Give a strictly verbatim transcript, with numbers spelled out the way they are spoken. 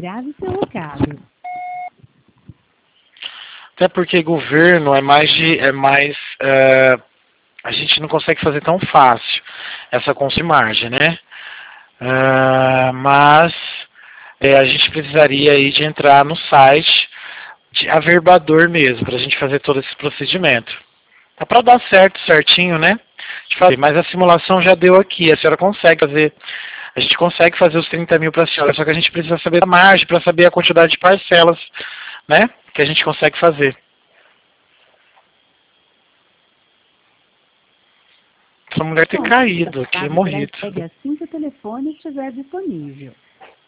grave seu recado. Até porque governo é mais de, é mais, uh, a gente não consegue fazer tão fácil essa margem, né? Uh, mas é, a gente precisaria aí de entrar no site de averbador mesmo, para a gente fazer todo esse procedimento. Tá para dar certo, certinho, né? Mas a simulação já deu aqui, a senhora consegue fazer, a gente consegue fazer os trinta mil para a senhora, só que a gente precisa saber a margem para saber a quantidade de parcelas, né? Que a gente consegue fazer. Essa mulher ter caído aqui, morrido. Pegue assim que o telefone estiver disponível.